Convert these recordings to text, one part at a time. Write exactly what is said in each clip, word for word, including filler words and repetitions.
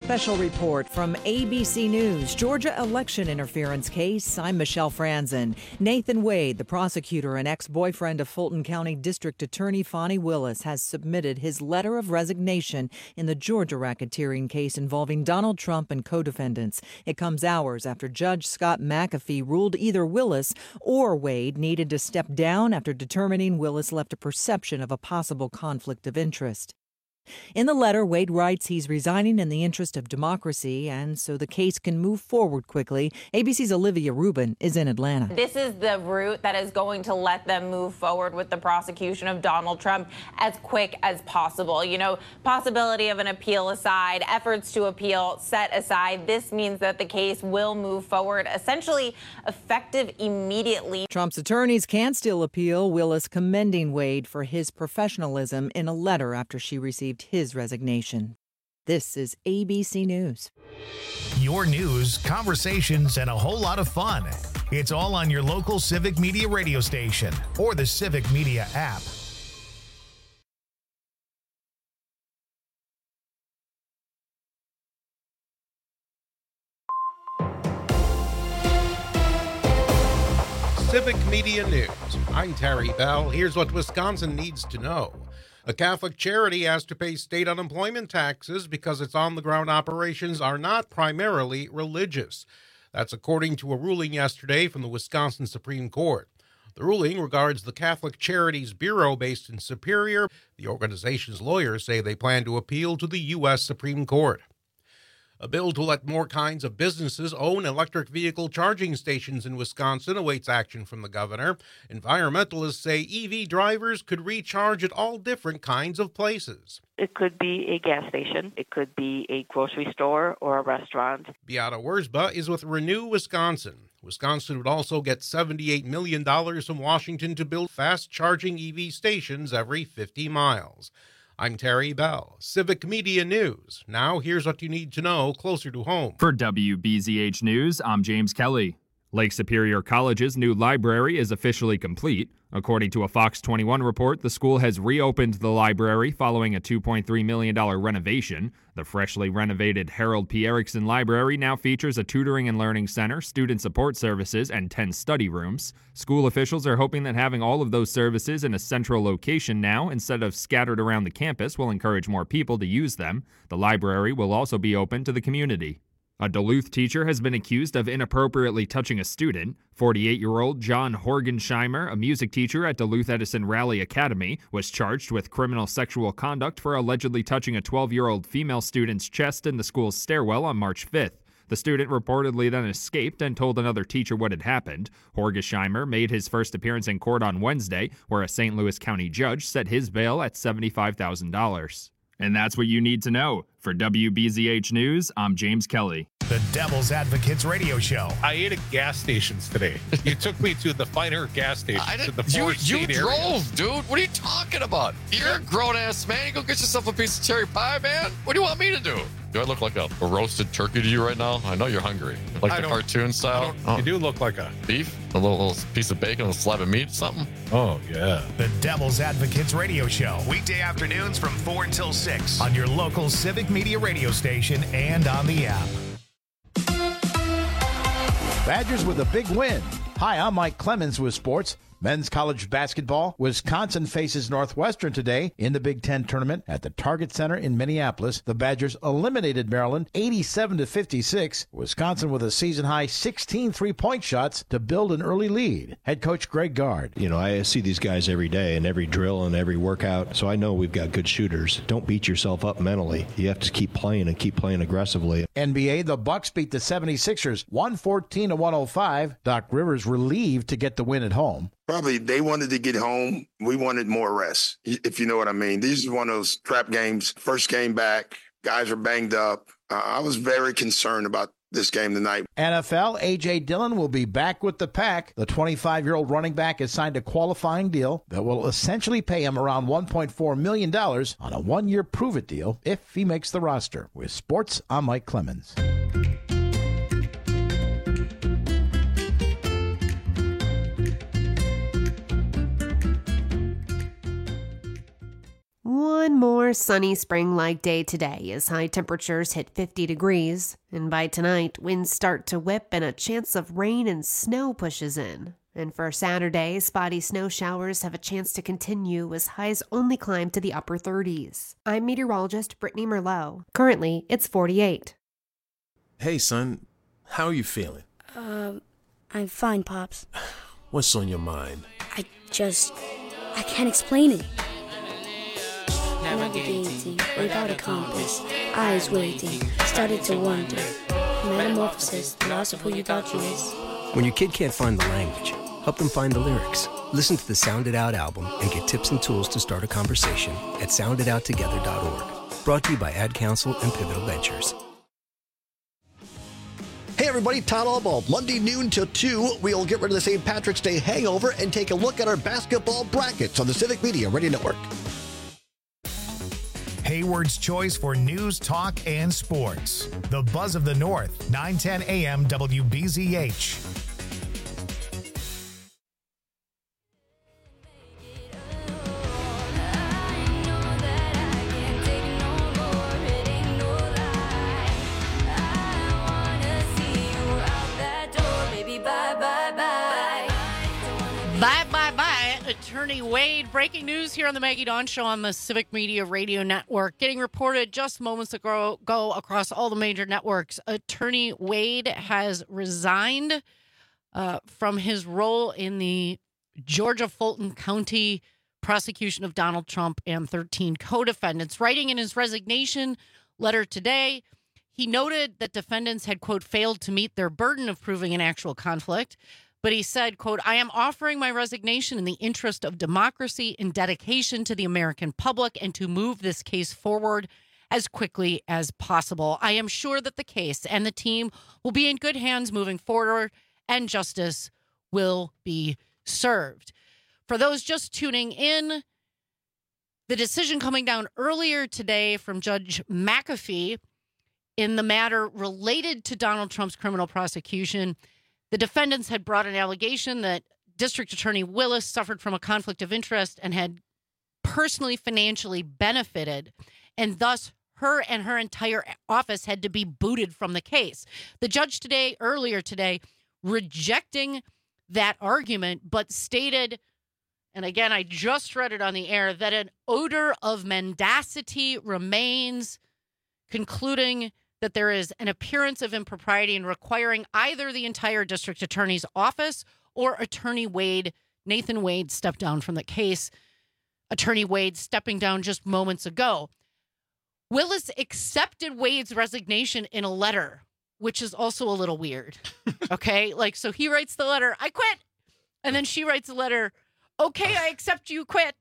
special report from A B C News, Georgia election interference case. I'm Michelle Franzen. Nathan Wade, the prosecutor and ex-boyfriend of Fulton County District Attorney Fani Willis, has submitted his letter of resignation in the Georgia racketeering case involving Donald Trump and co-defendants. It comes hours after Judge Scott McAfee ruled either Willis or Wade needed to step down after determining Willis left a perception of a possible conflict of interest. In the letter, Wade writes he's resigning in the interest of democracy and so the case can move forward quickly. A B C's Olivia Rubin is in Atlanta. This is the route that is going to let them move forward with the prosecution of Donald Trump as quick as possible. You know, possibility of an appeal aside, efforts to appeal set aside, this means that the case will move forward, essentially effective immediately. Trump's attorneys can still appeal, Willis commending Wade for his professionalism in a letter after she received his resignation. This is A B C News. Your news, conversations, and a whole lot of fun. It's all on your local Civic Media radio station or the Civic Media app. Civic Media News. I'm Terry Bell. Here's what Wisconsin needs to know. A Catholic charity has to pay state unemployment taxes because its on-the-ground operations are not primarily religious. That's according to a ruling yesterday from the Wisconsin Supreme Court. The ruling regards the Catholic Charities Bureau based in Superior. The organization's lawyers say they plan to appeal to the U S Supreme Court. A bill to let more kinds of businesses own electric vehicle charging stations in Wisconsin awaits action from the governor. Environmentalists say E V drivers could recharge at all different kinds of places. It could be a gas station, it could be a grocery store or a restaurant. Beata Wurzba is with Renew Wisconsin. Wisconsin would also get seventy-eight million dollars from Washington to build fast-charging E V stations every fifty miles. I'm Terry Bell, Civic Media News. Now here's what you need to know closer to home. For W B Z H News, I'm James Kelly. Lake Superior College's new library is officially complete. According to a Fox twenty-one report, the school has reopened the library following a two point three million dollars renovation. The freshly renovated Harold P. Erickson Library now features a tutoring and learning center, student support services, and ten study rooms. School officials are hoping that having all of those services in a central location now, instead of scattered around the campus, will encourage more people to use them. The library will also be open to the community. A Duluth teacher has been accused of inappropriately touching a student. forty-eight-year-old John Horgensheimer, a music teacher at Duluth Edison Raleigh Academy, was charged with criminal sexual conduct for allegedly touching a twelve-year-old female student's chest in the school's stairwell on March fifth. The student reportedly then escaped and told another teacher what had happened. Horgensheimer made his first appearance in court on Wednesday, where a Saint Louis County judge set his bail at seventy-five thousand dollars. And that's what you need to know. For W B Z H News, I'm James Kelly. The Devil's Advocates radio show. I ate at gas stations today. You took me to the finer gas station. I to the you you area. drove, dude. What are you talking about? You're a grown-ass man. You go get yourself a piece of cherry pie, man. What do you want me to do? Do I look like a, a roasted turkey to you right now? I know you're hungry. Like I the don't- cartoon style? Oh. Oh, You do look like a... beef? A little, little piece of bacon, a slab of meat, something? Oh, yeah. The Devil's Advocates radio show. Weekday afternoons from four until six on your local Civic Media radio station and on the app. Badgers with a big win. Hi, I'm Mike Clemens with sports. Men's college basketball. Wisconsin faces Northwestern today in the Big Ten tournament at the Target Center in Minneapolis. The Badgers eliminated Maryland eighty-seven to fifty-six. Wisconsin with a season-high sixteen three-point shots to build an early lead. Head coach Greg Gard. You know, I see these guys every day in every drill and every workout, so I know we've got good shooters. Don't beat yourself up mentally. You have to keep playing and keep playing aggressively. N B A, the Bucks beat the seventy-sixers one fourteen to one oh five. Doc Rivers relieved to get the win at home. Probably they wanted to get home. We wanted more rest, if you know what I mean. These are one of those trap games. First game back, guys are banged up. Uh, I was very concerned about this game tonight. N F L, A J. Dillon will be back with the Pack. The twenty-five-year-old running back has signed a qualifying deal that will essentially pay him around one point four million dollars on a one-year prove-it deal if he makes the roster. With sports, I'm Mike Clemens. one more sunny spring-like day today as high temperatures hit fifty degrees. And by tonight, winds start to whip and a chance of rain and snow pushes in. And for Saturday, spotty snow showers have a chance to continue as highs only climb to the upper thirties. I'm meteorologist Brittany Merlot. Currently, it's forty-eight. Hey, son. How are you feeling? Um, I'm fine, Pops. What's on your mind? I just... I can't explain it. Navigating without a compass, eyes waiting, started to wonder. Metamorphosis, the loss of who you thought you was. When your kid can't find the language, help them find the lyrics. Listen to the Sound It Out album and get tips and tools to start a conversation at sound it out together dot org. Brought to you by Ad Council and Pivotal Ventures. Hey everybody, Todd Allball. Monday noon till two, we'll get rid of the Saint Patrick's Day hangover and take a look at our basketball brackets on the Civic Media Radio Network. Hayward's choice for news, talk, and sports. The Buzz of the North, nine ten a m W B Z H. Bye, bye, bye. Attorney Wade. Breaking news here on the Maggie Dawn Show on the Civic Media Radio Network. Getting reported just moments ago go across all the major networks. Attorney Wade has resigned uh, from his role in the Georgia Fulton County prosecution of Donald Trump and thirteen co-defendants. Writing in his resignation letter today, he noted that defendants had, quote, failed to meet their burden of proving an actual conflict. But he said, quote, I am offering my resignation in the interest of democracy and dedication to the American public and to move this case forward as quickly as possible. I am sure that the case and the team will be in good hands moving forward and justice will be served. For those just tuning in, the decision coming down earlier today from Judge McAfee in the matter related to Donald Trump's criminal prosecution. The defendants had brought an allegation that District Attorney Willis suffered from a conflict of interest and had personally financially benefited, and thus her and her entire office had to be booted from the case. The judge today, earlier today, rejecting that argument, but stated, and again, I just read it on the air, that an odor of mendacity remains, concluding that there is an appearance of impropriety in requiring either the entire district attorney's office or Attorney Wade, Nathan Wade, step down from the case. Attorney Wade stepping down just moments ago. Willis accepted Wade's resignation in a letter, which is also a little weird. Okay? Like, so he writes the letter, I quit. And then she writes a letter, okay, I accept you quit.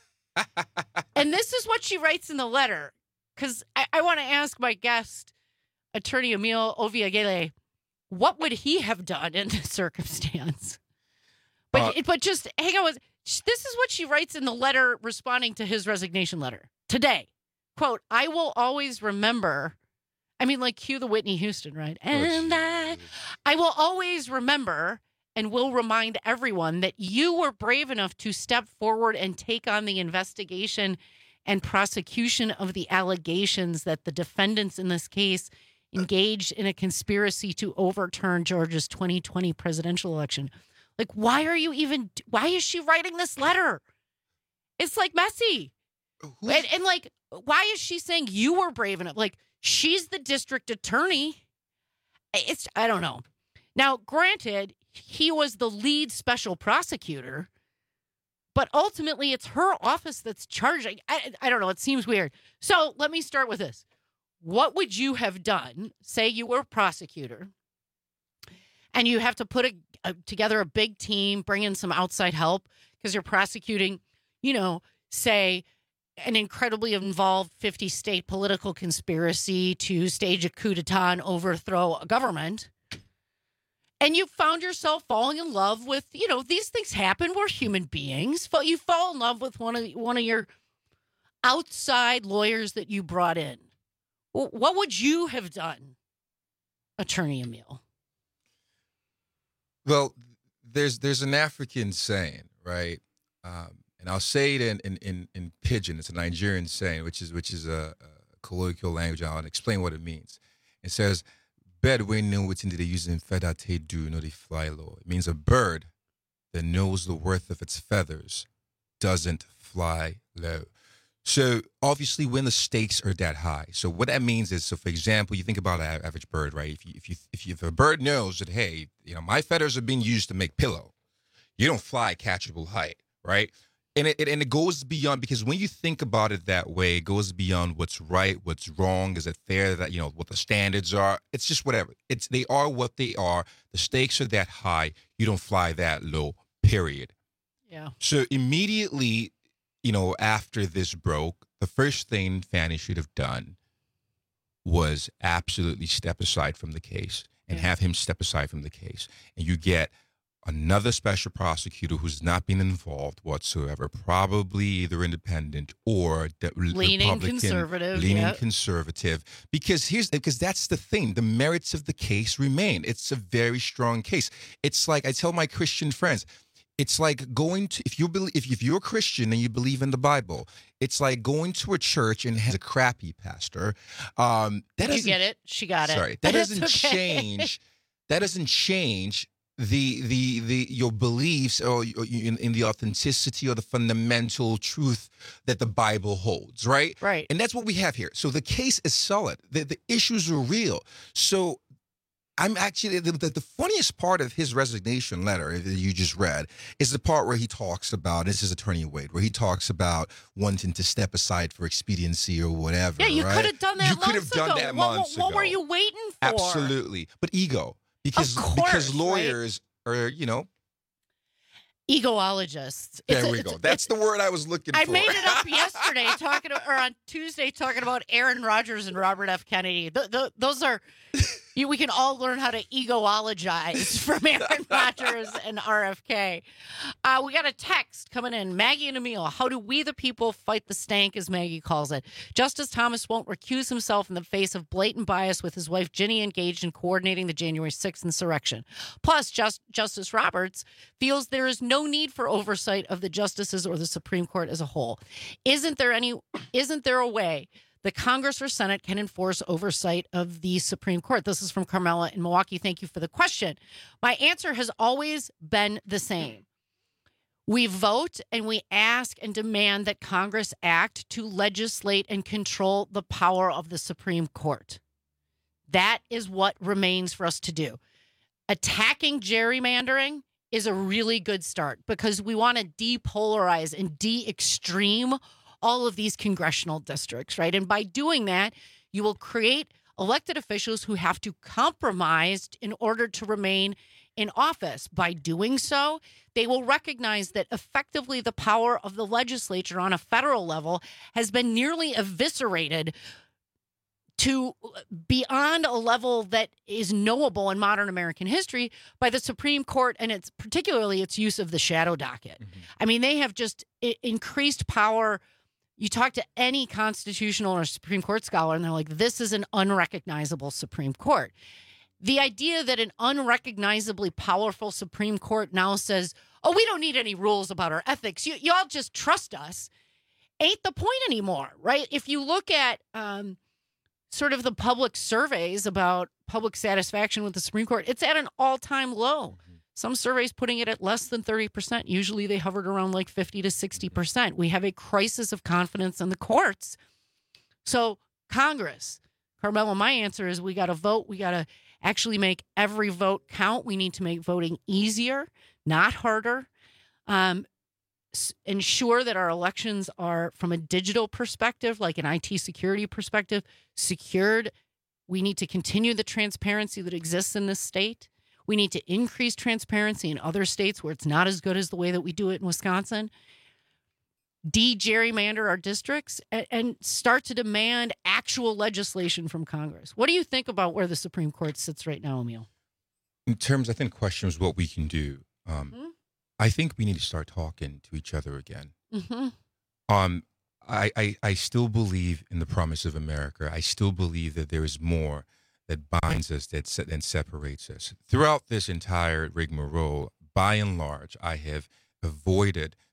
And this is what she writes in the letter. Because I, I want to ask my guest, Attorney Emil Oviagele, what would he have done in this circumstance? But uh, but just hang on. This is what she writes in the letter responding to his resignation letter today. Quote, I will always remember. I mean, like, cue the Whitney Houston, right? And I, I will always remember and will remind everyone that you were brave enough to step forward and take on the investigation and prosecution of the allegations that the defendants in this case engaged in a conspiracy to overturn Georgia's twenty twenty presidential election. Like, why are you even, why is she writing this letter? It's like messy. And, and like, why is she saying you were brave enough? Like, she's the district attorney. It's, I don't know. Now, granted, he was the lead special prosecutor, but ultimately it's her office that's charging. I, I don't know. It seems weird. So let me start with this. What would you have done? Say you were a prosecutor and you have to put a, a, together a big team, bring in some outside help because you're prosecuting, you know, say an incredibly involved fifty state political conspiracy to stage a coup d'etat and overthrow a government. And you found yourself falling in love with, you know, these things happen. We're human beings. You fall in love with one of one of your outside lawyers that you brought in. What would you have done, Attorney Emil? Well, there's there's an African saying, right? Um, and I'll say it in in, in, in Pidgin. It's a Nigerian saying, which is which is a, a colloquial language. I'll explain what it means. It says, "Bird we know what they use in feather they do, no they fly low." It means a bird that knows the worth of its feathers doesn't fly low. So obviously, when the stakes are that high, so what that means is, so for example, you think about an average bird, right? If you if you if, you, if a bird knows that, hey, you know, my feathers are being used to make pillow, you don't fly catchable height, right? And it, it and it goes beyond, because when you think about it that way, it goes beyond what's right, what's wrong, is it fair, that, you know, what the standards are. It's just whatever. It's they are what they are. The stakes are that high. You don't fly that low. Period. Yeah. So immediately, you know, after this broke, the first thing Fani should have done was absolutely step aside from the case and Yeah. have him step aside from the case. And you get another special prosecutor who's not been involved whatsoever, probably either independent or de- Leaning Republican, conservative, leaning yep. conservative. Because here's because that's the thing: the merits of the case remain. It's a very strong case. It's like I tell my Christian friends. It's like going to, if you believe, if, if you're a Christian and you believe in the Bible, it's like going to a church and has a crappy pastor. Um, that you doesn't get it. She got it. Sorry, that It's doesn't okay. change. That doesn't change the the the your beliefs or in, in the authenticity or the fundamental truth that the Bible holds. Right. Right. And that's what we have here. So the case is solid. The the issues are real. So. I'm actually, the, the, the funniest part of his resignation letter that you just read is the part where he talks about, this is Attorney Wade, where he talks about wanting to step aside for expediency or whatever. Yeah, you right? could have done that You months could have done ago. that what, months what, what ago. were you waiting for? Absolutely. But ego. Because, Of course, because right? lawyers are, you know, Egoologists. there It's a- we it's go. a- That's the word I was looking I for. made it up yesterday, talking to, or on Tuesday, talking about Aaron Rodgers and Robert F. Kennedy. Th- th- those are, you, we can all learn how to egoologize from Aaron Rodgers and R F K. Uh, we got a text coming in. Maggie and Emil, how do we the people fight the stank, as Maggie calls it? Justice Thomas won't recuse himself in the face of blatant bias with his wife Ginny engaged in coordinating the January sixth insurrection. Plus, Just, Justice Roberts feels there is no need for oversight of the justices or the Supreme Court as a whole. Isn't there any? Isn't there a way the Congress or Senate can enforce oversight of the Supreme Court? This is from Carmela in Milwaukee. Thank you for the question. My answer has always been the same. We vote and we ask and demand that Congress act to legislate and control the power of the Supreme Court. That is what remains for us to do. Attacking gerrymandering is a really good start because we want to depolarize and de-extreme all of these congressional districts, right? And by doing that, you will create elected officials who have to compromise in order to remain in office. By doing so, they will recognize that effectively the power of the legislature on a federal level has been nearly eviscerated to beyond a level that is knowable in modern American history by the Supreme Court and its particularly its use of the shadow docket. Mm-hmm. I mean, they have just I- increased power. You talk to any constitutional or Supreme Court scholar and they're like, this is an unrecognizable Supreme Court. The idea that an unrecognizably powerful Supreme Court now says, oh, we don't need any rules about our ethics. You, y'all just trust us ain't the point anymore, right? If you look at um, sort of the public surveys about public satisfaction with the Supreme Court, it's at an all-time low. Mm-hmm. Some surveys putting it at less than thirty percent. Usually they hovered around like fifty to sixty percent. We have a crisis of confidence in the courts. So Congress, Carmelo, my answer is we got to vote. We got to actually make every vote count. We need to make voting easier, not harder. Um, s- ensure that our elections are, from a digital perspective, like an I T security perspective, secured. We need to continue the transparency that exists in this state. We need to increase transparency in other states where it's not as good as the way that we do it in Wisconsin. De-gerrymander our districts and, and start to demand actual legislation from Congress. What do you think about where the Supreme Court sits right now, Emil? In terms, I think, questions what we can do. Um, mm-hmm. I think we need to start talking to each other again. Mm-hmm. Um, I, I, I still believe in the promise of America. I still believe that there is more that binds us that se- and separates us. Throughout this entire rigmarole, by and large, I have avoided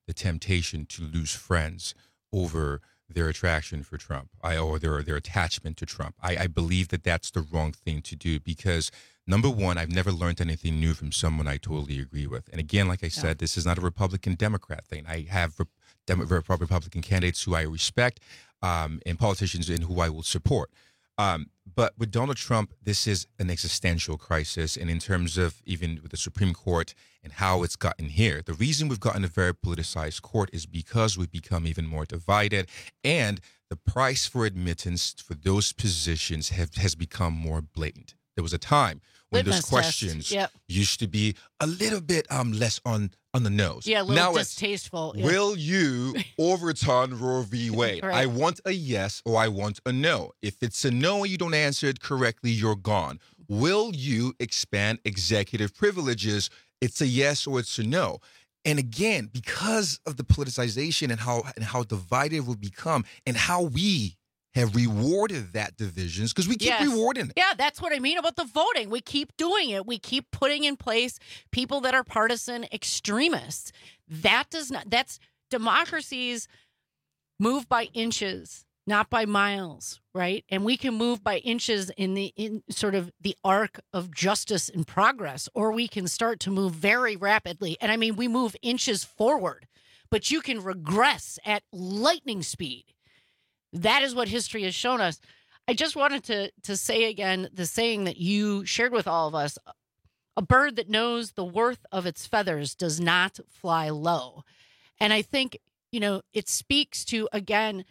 the temptation to lose friends over their attraction for Trump, I, or their their attachment to Trump. I, I believe that that's the wrong thing to do because, number one, I've never learned anything new from someone I totally agree with. And again, like I said, yeah. this is not a Republican-Democrat thing. I have Re- Dem- Republican candidates who I respect um, and politicians in who I will support. Um, but with Donald Trump, this is an existential crisis. And in terms of even with the Supreme Court and how it's gotten here, the reason we've gotten a very politicized court is because we've become even more divided. And the price for admittance for those positions have, has become more blatant. There was a time when Litmus those questions yep. used to be a little bit um, less on, on the nose. Yeah, a little now distasteful. It's, yeah. will you overturn Roe v. Wade? Right. I want a yes or I want a no. If it's a no and you don't answer it correctly, you're gone. Will you expand executive privileges? It's a yes or it's a no. And again, because of the politicization and how and how divided we've become and how we have rewarded that divisions, because we keep yes. rewarding it. Yeah, that's what I mean about the voting. We keep doing it. We keep putting in place people that are partisan extremists. That does not, that's democracies move by inches, not by miles, right? And we can move by inches in the in sort of the arc of justice and progress, or we can start to move very rapidly. And I mean, we move inches forward, but you can regress at lightning speed. That is what history has shown us. I just wanted to to say again the saying that you shared with all of us: a bird that knows the worth of its feathers does not fly low. And I think, you know, it speaks to, again,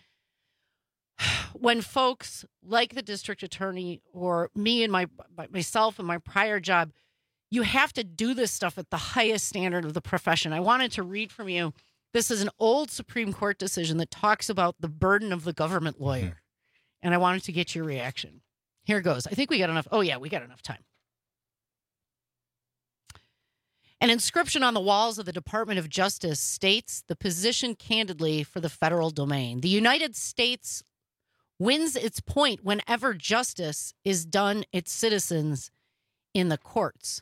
when folks like the district attorney or me and my myself and my prior job, you have to do this stuff at the highest standard of the profession. I wanted to read from you. This is an old Supreme Court decision that talks about the burden of the government lawyer. Mm-hmm. And I wanted to get your reaction. Here goes. I think we got enough. Oh, yeah, we got enough time. An inscription on the walls of the Department of Justice states the position candidly for the federal domain. The United States wins its point whenever justice is done its citizens in the courts.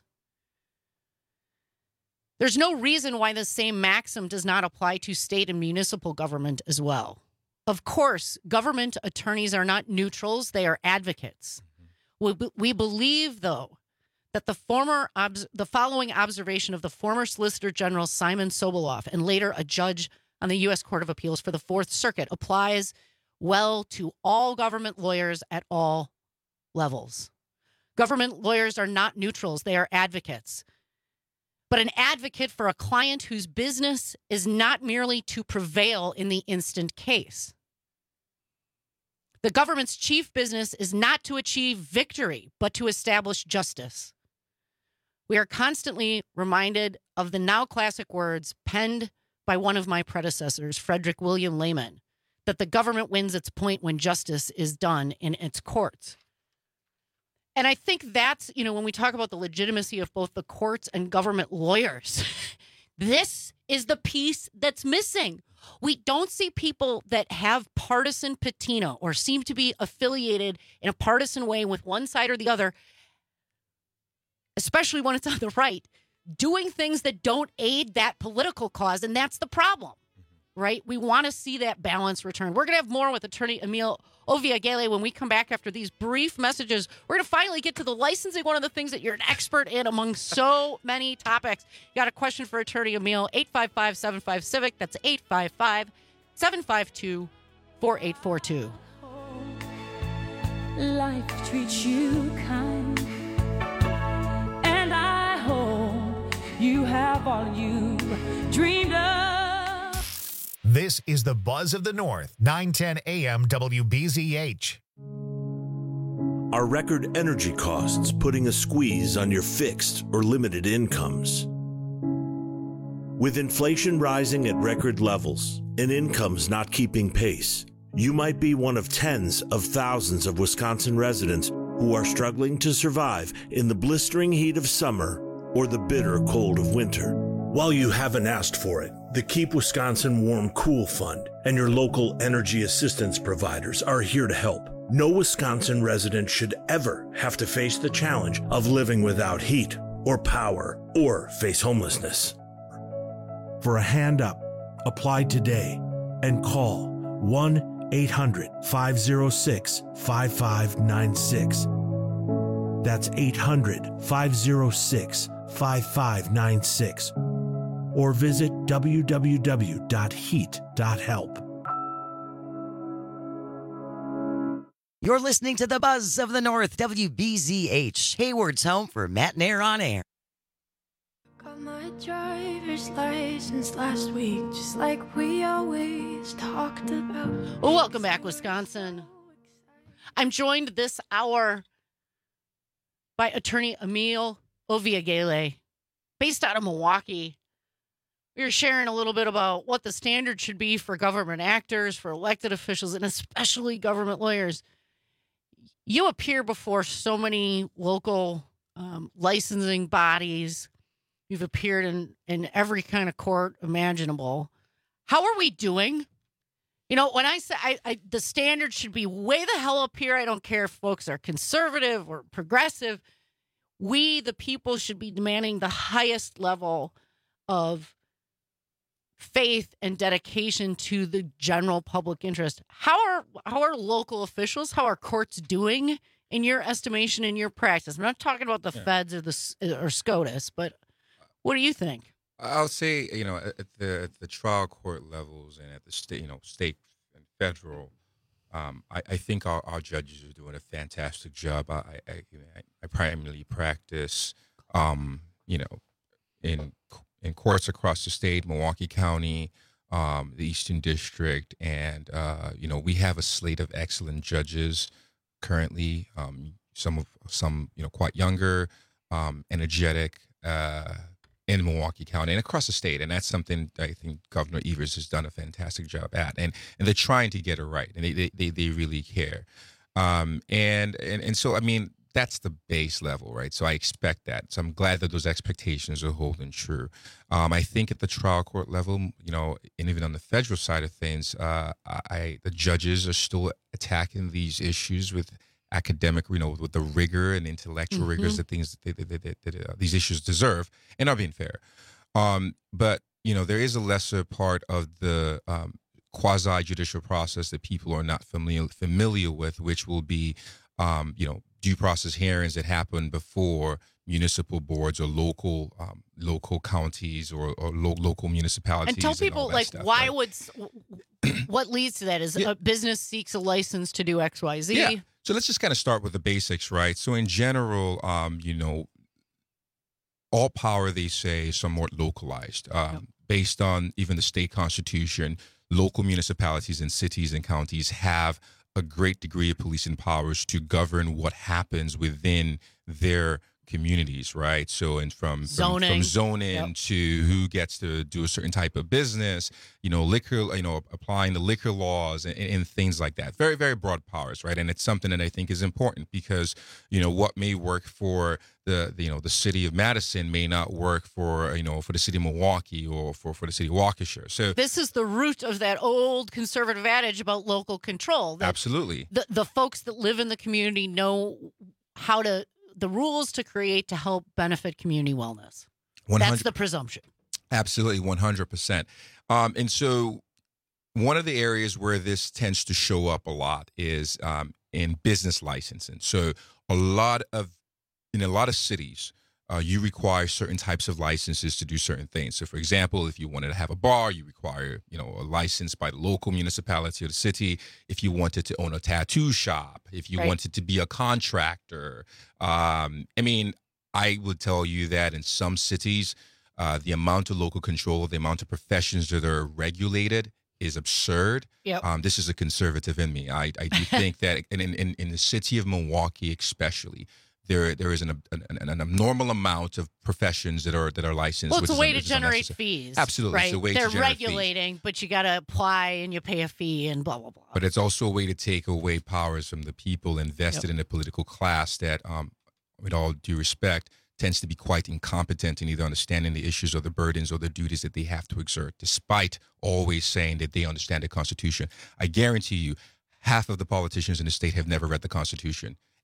There's no reason why the same maxim does not apply to state and municipal government as well. Of course, government attorneys are not neutrals. They are advocates. Mm-hmm. We, we believe, though, that the former obs- the following observation of the former Solicitor General Simon Soboloff and later a judge on the U S Court of Appeals for the Fourth Circuit applies well to all government lawyers at all levels. Government lawyers are not neutrals. They are advocates. But an advocate for a client whose business is not merely to prevail in the instant case. The government's chief business is not to achieve victory, but to establish justice. We are constantly reminded of the now classic words penned by one of my predecessors, Frederick William Lehman, that the government wins its point when justice is done in its courts. And I think that's, you know, when we talk about the legitimacy of both the courts and government lawyers, this is the piece that's missing. We don't see people that have partisan patina or seem to be affiliated in a partisan way with one side or the other, especially when it's on the right, doing things that don't aid that political cause. And that's the problem, right? We want to see that balance return. We're going to have more with attorney Emil Oviagele when we come back after these brief messages. We're going to finally get to the licensing, one of the things that you're an expert in among so many topics. You got a question for attorney Emil, eight five five, seven five, CIVIC. That's eight five five, seven five two, four eight four two. Life treats you kind, and I hope you have all you dreamed of. This is the Buzz of the North, nine ten A M W B Z H. Are record energy costs putting a squeeze on your fixed or limited incomes? With inflation rising at record levels and incomes not keeping pace, you might be one of tens of thousands of Wisconsin residents who are struggling to survive in the blistering heat of summer or the bitter cold of winter. While you haven't asked for it, the Keep Wisconsin Warm Cool Fund and your local energy assistance providers are here to help. No Wisconsin resident should ever have to face the challenge of living without heat or power or face homelessness. For a hand up, Apply today and call one eight hundred five oh six five five nine six. That's eight hundred five oh six five five nine six. Or visit w w w dot heat dot help. You're listening to the Buzz of the North, W B Z H, Hayward's home for Matt and Air on Air. Got my driver's license last week, just like we always talked about. Well, welcome back, Wisconsin. I'm joined this hour by attorney Emil Oviagele, based out of Milwaukee. We were sharing a little bit about what the standard should be for government actors, for elected officials, and especially government lawyers. You appear before so many local um, licensing bodies. You've appeared in, in every kind of court imaginable. How are we doing? You know, when I say I, I, the standard should be way the hell up here, I don't care if folks are conservative or progressive. We, the people, should be demanding the highest level of faith and dedication to the general public interest. How are how are local officials, how are courts doing in your estimation, in your practice? I'm not talking about the yeah. feds or the or SCOTUS, but what do you think? I'll say, you know, at the at the trial court levels and at the state, you know, state and federal, um, I, I think our, our judges are doing a fantastic job. I I, I primarily practice, um, you know, in in courts across the state, Milwaukee County, um, the Eastern District, and uh, you know, we have a slate of excellent judges currently. Um, some of some, you know, quite younger, um, energetic. Uh, in Milwaukee County and across the state. And that's something I think Governor Evers has done a fantastic job at. And and they're trying to get it right. And they they, they, they really care. Um, and, and and so, I mean, that's the base level, right? So I expect that. So I'm glad that those expectations are holding true. Um, I think at the trial court level, you know, and even on the federal side of things, uh, I the judges are still attacking these issues with academic, you know, with the rigor and intellectual mm-hmm. rigors that things that, that, that, that uh, these issues deserve, and are being fair. Um, but you know, there is a lesser part of the um, quasi-judicial process that people are not familiar familiar with, which will be, um, you know, due process hearings that happen before municipal boards or local um, local counties or, or lo- local municipalities. And tell and people, like, stuff, why right? would what leads to that is Yeah. a business seeks a license to do X, Y, Z. Yeah. So let's just kind of start with the basics, right? So in general, um, you know, all power, they say, is somewhat localized. Um, yep. Based on even the state constitution, local municipalities and cities and counties have a great degree of policing powers to govern what happens within their communities, right? So, and from from Zoning. from zoning Yep. to who gets to do a certain type of business, you know, liquor, you know, applying the liquor laws and, and things like that. Very, very broad powers, right? And it's something that I think is important because, you know, what may work for the, the you know, the city of Madison may not work for, you know, for the city of Milwaukee or for, for the city of Waukesha. So This is the root of that old conservative adage about local control. that absolutely. The, the folks that live in the community know how to, the rules to create to help benefit community wellness. one hundred That's the presumption. Absolutely, one hundred percent. Um, and so one of the areas where this tends to show up a lot is um, in business licensing. So a lot of, in a lot of cities, uh, you require certain types of licenses to do certain things. So for example, if you wanted to have a bar, you require, you know, a license by the local municipality or the city. If you wanted to own a tattoo shop, if you Right. wanted to be a contractor. Um, I mean, I would tell you that in some cities, uh, the amount of local control, the amount of professions that are regulated is absurd. Yep. Um, this is a conservative in me. I, I do think that in, in, in the city of Milwaukee especially, there there is an, an, an abnormal amount of professions that are that are licensed. Well, it's which a way is, to generate unnecessary. fees. Absolutely, right? it's a way They're to generate fees. regulating, but you got to apply and you pay a fee and blah blah blah. But it's also a way to take away powers from the people invested Yep. in the political class that, um, with all due respect, tends to be quite incompetent in either understanding the issues or the burdens or the duties that they have to exert, despite always saying that they understand the Constitution. I guarantee you, half of the politicians in the state have never read the Constitution.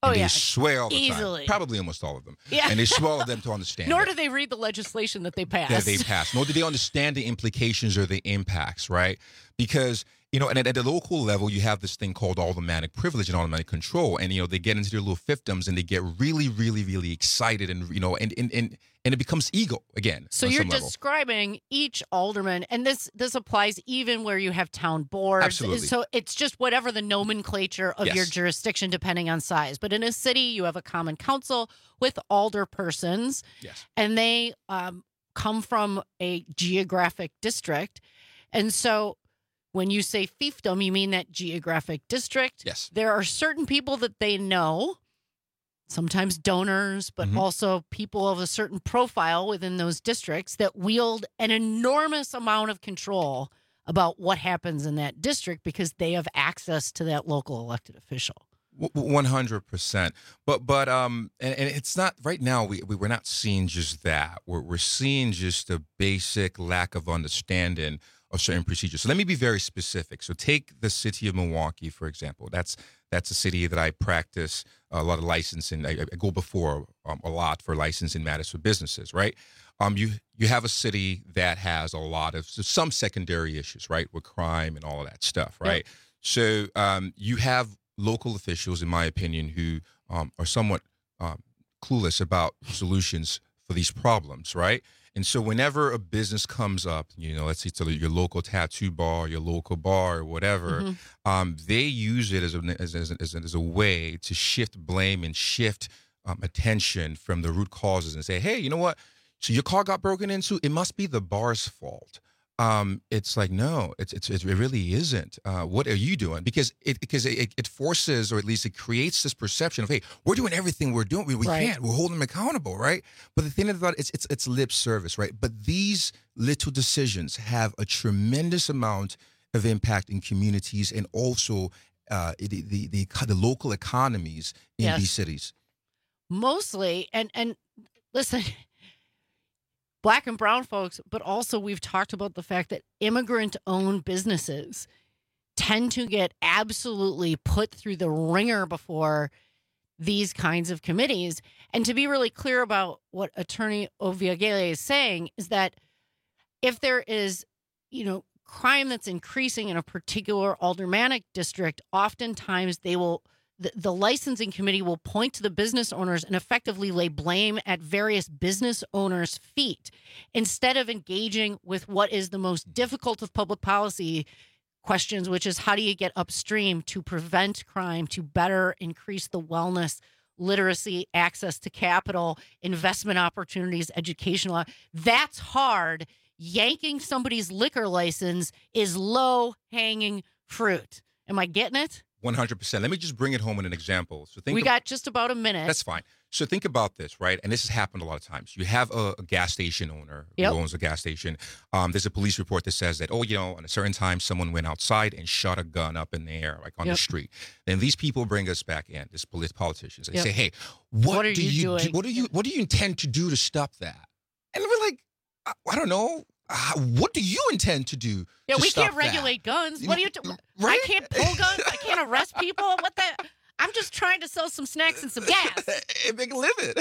Oh, and yeah. they swear all the Easily. time. Probably almost all of them. Yeah. And they swear all of them to understand Nor it. do they read the legislation that they pass. that they pass. Nor do they understand the implications or the impacts, right? Because, you know, and at, at the local level, you have this thing called automatic privilege and automatic control. And, you know, they get into their little fiefdoms and they get really, really, really excited and, you know, and and and, and it becomes ego again. So on you're some level. describing each alderman, and this this applies even where you have town boards. Absolutely. So it's just whatever the nomenclature of Yes. your jurisdiction, depending on size. But in a city, you have a common council with alder persons, Yes. and they um, come from a geographic district. And so when you say fiefdom, you mean that geographic district. Yes. There are certain people that they know, sometimes donors, but Mhm. also people of a certain profile within those districts that wield an enormous amount of control about what happens in that district because they have access to that local elected official. One hundred percent, but but um, and, and it's not right now. We, we we're not seeing just that. We're we're seeing just a basic lack of understanding of certain procedures. So let me be very specific. So take the city of Milwaukee, for example. That's that's a city that I practice a lot of licensing. I, I go before um, a lot for licensing matters for businesses, right? Um, you you have a city that has a lot of so some secondary issues, right, with crime and all of that stuff, right? Yep. So um, you have local officials, in my opinion, who um, are somewhat um, clueless about solutions for these problems, right? And so whenever a business comes up, you know, let's say to your local tattoo bar, your local bar, or whatever, Mm-hmm. um, they use it as a, as, as, as, as a way to shift blame and shift um, attention from the root causes and say, hey, you know what? So your car got broken into, it must be the bar's fault. Um, it's like, no, it's, it's, it really isn't. Uh, what are you doing? Because it, because it, it forces, or at least it creates this perception of, hey, we're doing everything we're doing. We, we Right. can't, we're holding them accountable, right? But the thing about it, it's, it's, it's lip service, right? But these little decisions have a tremendous amount of impact in communities and also uh, the, the, the, the local economies in Yes. these cities. Mostly, and and listen, Black and brown folks, but also we've talked about the fact that immigrant-owned businesses tend to get absolutely put through the ringer before these kinds of committees. And to be really clear about what Attorney Oviagele is saying is that if there is, you know, crime that's increasing in a particular aldermanic district, oftentimes they will The, the licensing committee will point to the business owners and effectively lay blame at various business owners' feet instead of engaging with what is the most difficult of public policy questions, which is how do you get upstream to prevent crime, to better increase the wellness, literacy, access to capital, investment opportunities, educational. That's hard. Yanking somebody's liquor license is low-hanging fruit. Am I getting it? one hundred percent. Let me just bring it home in an example. So think we of- got just about a minute. That's fine. So think about this, right? And this has happened a lot of times. You have a, a gas station owner Yep. who owns a gas station. Um, there's a police report that says that, oh, you know, at a certain time, someone went outside and shot a gun up in the air, like on Yep. the street. Then these people bring us back in, these polit- politicians. They Yep. say, hey, what, What are do you you, do, doing? what do you what do you intend to do to stop that? And we're like, I, I don't know. Uh, what do you intend to do? Yeah, to we stop can't that? regulate guns. What do you do? Right? I can't pull guns. I can't arrest people. What the? I'm just trying to sell some snacks and some gas. And make a living.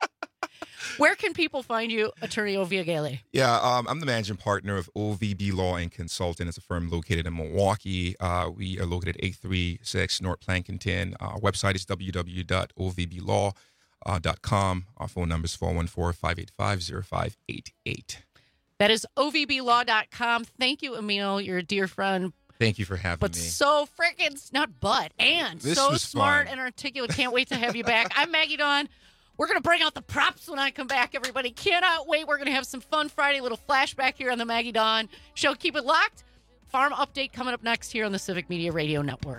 Where can people find you, Attorney Oviagele? Yeah, um, I'm the managing partner of O V B Law and Consulting. It's a firm located in Milwaukee. Uh, we are located at eight three six North Plankinton. Our website is w w w dot o v b law dot com. Our phone number is four one four, five eight five, zero five eight eight. That is o v b law dot com. Thank you, Emil. You're a dear friend. Thank you for having But me. so freaking, not but, and This so was smart fun. and articulate. Can't wait to have you back. I'm Maggie Dawn. We're going to bring out the props when I come back, everybody. Cannot wait. We're going to have some fun Friday, a little flashback here on the Maggie Dawn Show. Keep it locked. Farm update coming up next here on the Civic Media Radio Network.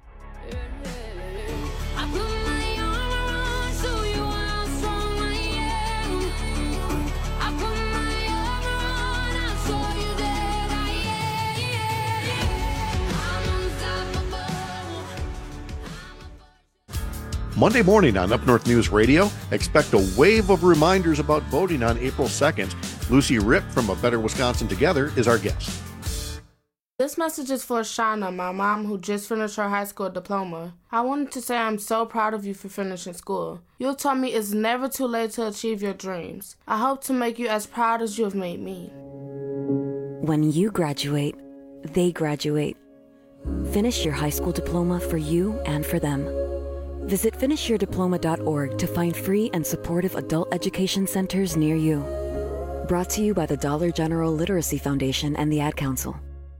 Monday morning on Up North News Radio, expect a wave of reminders about voting on April second. Lucy Ripp from A Better Wisconsin Together is our guest. This message is for Shauna, my mom, who just finished her high school diploma. I wanted to say I'm so proud of you for finishing school. You taught me it's never too late to achieve your dreams. I hope to make you as proud as you have made me. When you graduate, they graduate. Finish your high school diploma for you and for them. Visit finish your diploma dot org to find free and supportive adult education centers near you. Brought to you by the Dollar General Literacy Foundation and the Ad Council.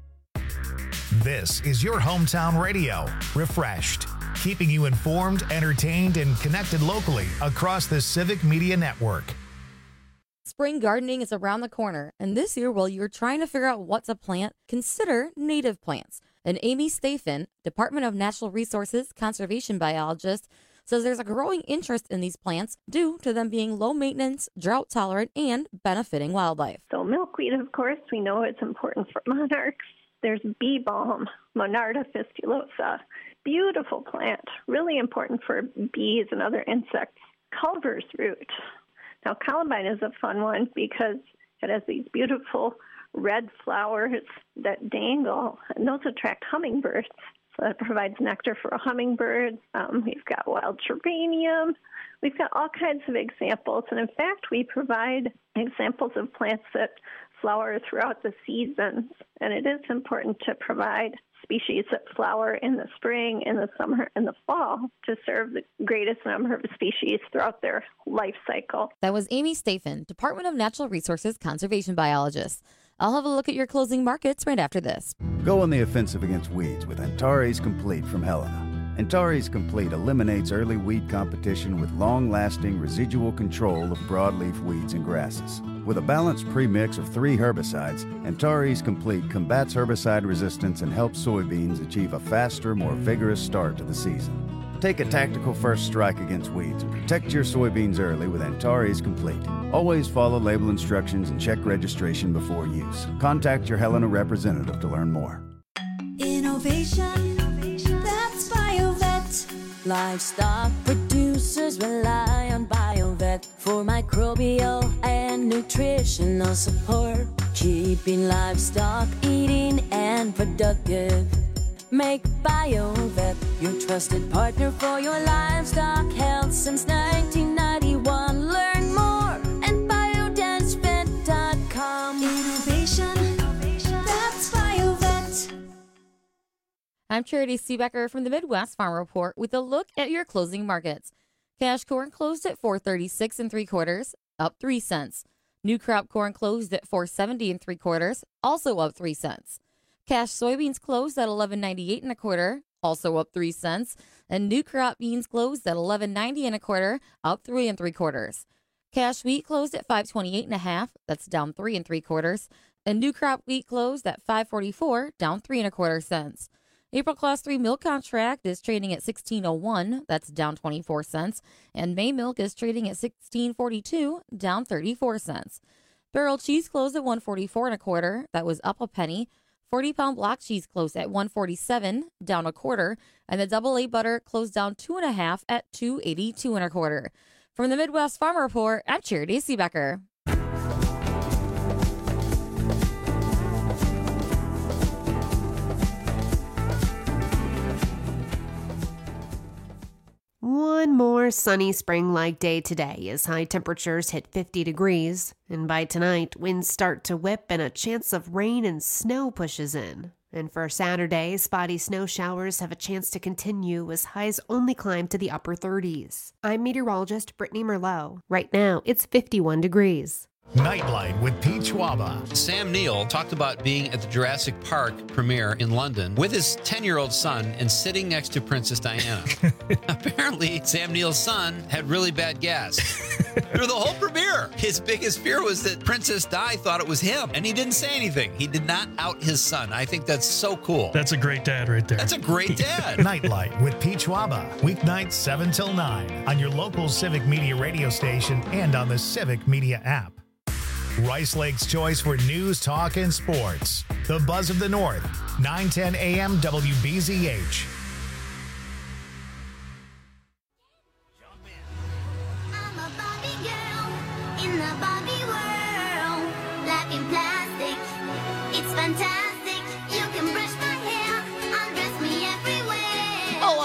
This is your hometown radio, Refreshed, keeping you informed, entertained, and connected locally across the Civic Media Network. Spring gardening is around the corner, and this year, while you're trying to figure out what to plant, consider native plants. And Amy Staphin, Department of Natural Resources conservation biologist, says there's a growing interest in these plants due to them being low maintenance, drought tolerant, and benefiting wildlife. So milkweed, of course, we know it's important for monarchs. There's bee balm, Monarda fistulosa, beautiful plant, really important for bees and other insects. Culver's root. Now, columbine is a fun one because it has these beautiful red flowers that dangle, and those attract hummingbirds. So that provides nectar for a hummingbird. Um, we've got wild geranium. We've got all kinds of examples. And in fact, we provide examples of plants that flower throughout the seasons. And it is important to provide species that flower in the spring, in the summer, and the fall to serve the greatest number of species throughout their life cycle. That was Amy Staphin, Department of Natural Resources conservation biologist. I'll have a look at your closing markets right after this. Go on the offensive against weeds with Antares Complete from Helena. Antares Complete eliminates early weed competition with long-lasting residual control of broadleaf weeds and grasses. With a balanced premix of three herbicides, Antares Complete combats herbicide resistance and helps soybeans achieve a faster, more vigorous start to the season. Take a tactical first strike against weeds and protect your soybeans early with Antares Complete. Always follow label instructions and check registration before use. Contact your Helena representative to learn more. Innovation, that's BioVet. Livestock producers rely on BioVet for microbial and nutritional support, keeping livestock eating and productive. Make BioVet your trusted partner for your livestock health since nineteen ninety-one. Learn more at biodance vet dot com. Innovation, that's BioVet. I'm Charity Seebecker from the Midwest Farm Report with a look at your closing markets. Cash corn closed at four thirty-six and three quarters, up three cents. New crop corn closed at four seventy and three quarters, also up three cents. Cash soybeans closed at eleven ninety-eight and a quarter, also up three cents, and new crop beans closed at eleven ninety and a quarter, up three and three quarters. Cash wheat closed at five twenty-eight and a half, that's down three and three quarters, and new crop wheat closed at five forty-four, down three and a quarter cents. April class three milk contract is trading at sixteen oh one, that's down twenty-four cents, and May milk is trading at sixteen forty-two, down thirty-four cents. Barrel cheese closed at one forty-four and a quarter, that was up a penny. forty pound block cheese closed at one forty-seven, down a quarter, and the double A butter closed down two and a half at two eighty-two and a quarter. From the Midwest Farm Report, I'm Charity Seebecker. One more sunny spring-like day today as high temperatures hit fifty degrees, and by tonight, winds start to whip and a chance of rain and snow pushes in. And for Saturday, spotty snow showers have a chance to continue as highs only climb to the upper thirties. I'm meteorologist Brittany Merlot. Right now, it's fifty-one degrees. Nightlight with Pete Schwaba. Sam Neill talked about being at the Jurassic Park premiere in London with his ten-year-old son and sitting next to Princess Diana. Apparently, Sam Neill's son had really bad gas. Through the whole premiere, his biggest fear was that Princess Di thought it was him, and he didn't say anything. He did not out his son. I think that's so cool. That's a great dad right there. That's a great dad. Nightlight with Pete Schwaba. Weeknights seven till nine on your local Civic Media radio station and on the Civic Media app. Rice Lake's choice for news, talk, and sports. The Buzz of the North, nine ten a m W B Z H. I'm a Barbie girl in the Barbie world. Life in plastic, it's fantastic. You can break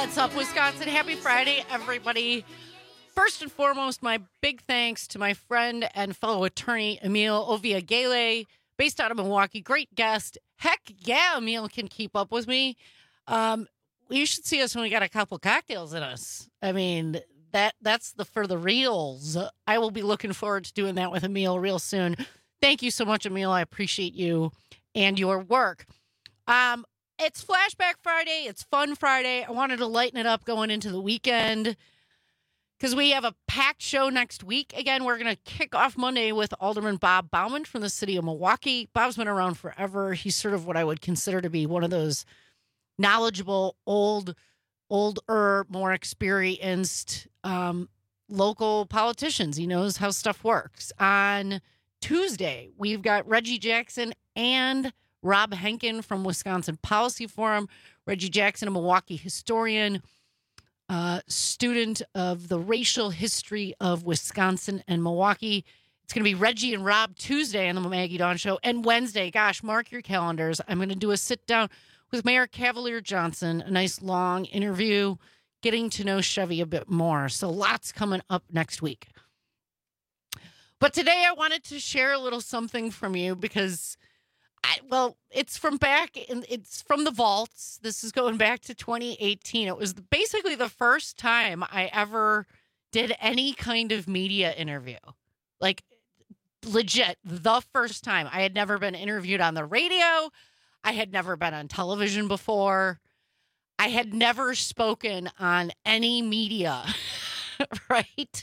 What's up, Wisconsin? Happy Friday, everybody. First and foremost, my big thanks to my friend and fellow attorney, Emil Oviagele, based out of Milwaukee. Great guest. Heck yeah, Emil can keep up with me. Um, you should see us when we got a couple cocktails in us. I mean, that that's the for the reals. I will be looking forward to doing that with Emil real soon. Thank you so much, Emil. I appreciate you and your work. Um, it's Flashback Friday. It's Fun Friday. I wanted to lighten it up going into the weekend because we have a packed show next week. Again, we're going to kick off Monday with Alderman Bob Bauman from the city of Milwaukee. Bob's been around forever. He's sort of what I would consider to be one of those knowledgeable, old, older, more experienced um, local politicians. He knows how stuff works. On Tuesday, we've got Reggie Jackson and Rob Henkin from Wisconsin Policy Forum. Reggie Jackson, a Milwaukee historian, uh, student of the racial history of Wisconsin and Milwaukee. It's going to be Reggie and Rob Tuesday on the Maggie Dawn Show. And Wednesday, gosh, mark your calendars. I'm going to do a sit down with Mayor Cavalier Johnson, a nice long interview, getting to know Chevy a bit more. So lots coming up next week. But today I wanted to share a little something from you because I, well, it's from back in, it's from the vaults. This is going back to twenty eighteen. It was basically the first time I ever did any kind of media interview. Like legit, the first time. I had never been interviewed on the radio. I had never been on television before. I had never spoken on any media, right?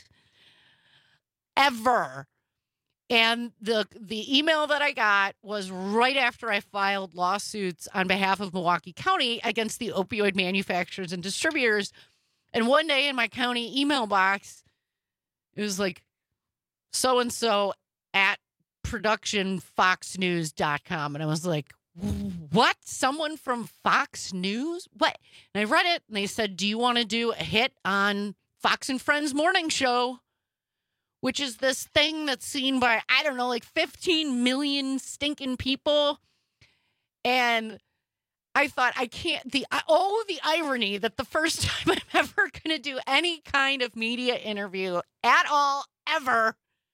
Ever. And the the email that I got was right after I filed lawsuits on behalf of Milwaukee County against the opioid manufacturers and distributors. And one day in my county email box, it was like, so-and-so at production fox news dot com. And I was like, what? Someone from Fox News? What? And I read it, and they said, do you want to do a hit on Fox and Friends morning show? Which is this thing that's seen by, I don't know, like fifteen million stinking people. And I thought, I can't, the oh, the irony that the first time I'm ever going to do any kind of media interview at all, ever,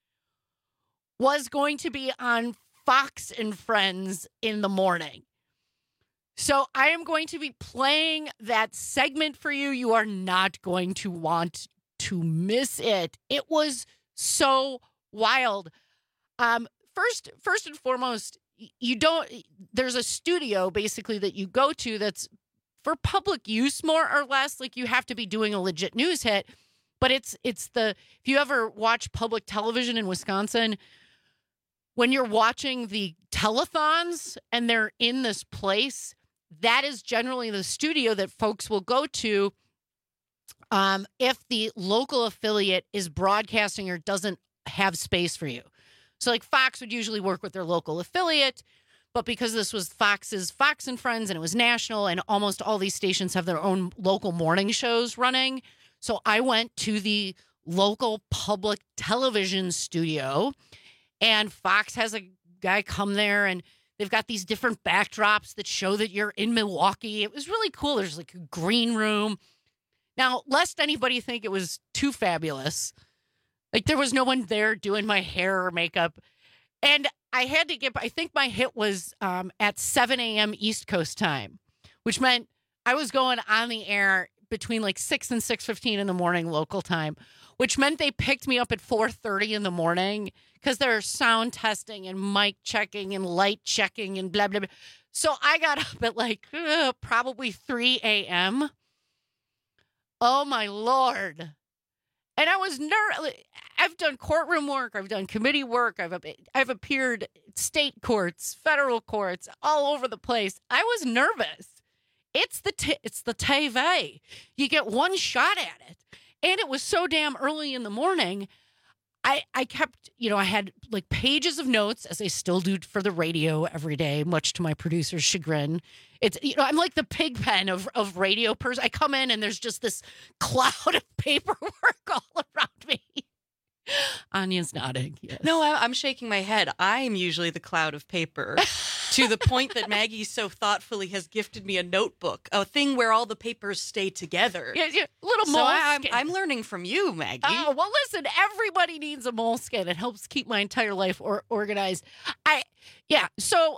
was going to be on Fox and Friends in the morning. So I am going to be playing that segment for you. You are not going to want to miss it. It was so wild. Um, first, first and foremost, you don't, there's a studio basically that you go to that's for public use, more or less. Like you have to be doing a legit news hit, but it's, it's the, if you ever watch public television in Wisconsin, when you're watching the telethons and they're in this place, that is generally the studio that folks will go to Um, if the local affiliate is broadcasting or doesn't have space for you. So like Fox would usually work with their local affiliate, but because this was Fox's Fox and Friends and it was national and almost all these stations have their own local morning shows running. So I went to the local public television studio and Fox has a guy come there and they've got these different backdrops that show that you're in Milwaukee. It was really cool. There's like a green room. Now, lest anybody think it was too fabulous, like there was no one there doing my hair or makeup. And I had to get, I think my hit was um, at seven a.m. East Coast time, which meant I was going on the air between like six and six fifteen in the morning local time, which meant they picked me up at four thirty in the morning because there's sound testing and mic checking and light checking and blah, blah, blah. So I got up at like uh, probably three a.m. Oh, my Lord. And I was nervous. I've done courtroom work. I've done committee work. I've I've appeared state courts, federal courts, all over the place. I was nervous. It's the t- it's the T V. You get one shot at it. And it was so damn early in the morning. I, I kept, you know, I had like pages of notes, as I still do for the radio every day, much to my producer's chagrin. It's, you know, I'm like the pig pen of, of radio person. I come in and there's just this cloud of paperwork all around me. Anya's nodding. Yes. No, I, I'm shaking my head. I'm usually the cloud of paper. To the point that Maggie so thoughtfully has gifted me a notebook, a thing where all the papers stay together. Yeah, yeah, little so I, I'm, moleskin. I'm learning from you, Maggie. Oh, well, listen, everybody needs a moleskin. It helps keep my entire life or, organized. I, yeah, so